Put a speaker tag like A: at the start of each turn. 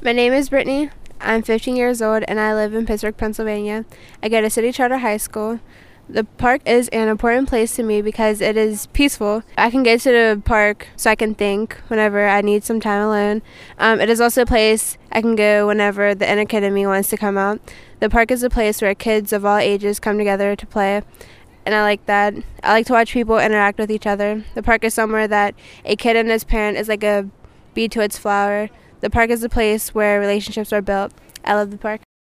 A: My name is Brittany. I'm 15 years old and I live in Pittsburgh, Pennsylvania. I go to City Charter High School. The park is an important place to me because it is peaceful. I can go to the park so I can think whenever I need some time alone. It is also a place I can go whenever the inner kid in me wants to come out. The park is a place where kids of all ages come together to play, and I like that. I like to watch people interact with each other. The park is somewhere that a kid and his parent is like a bee to its flower. The park is a place where relationships are built. I love the park.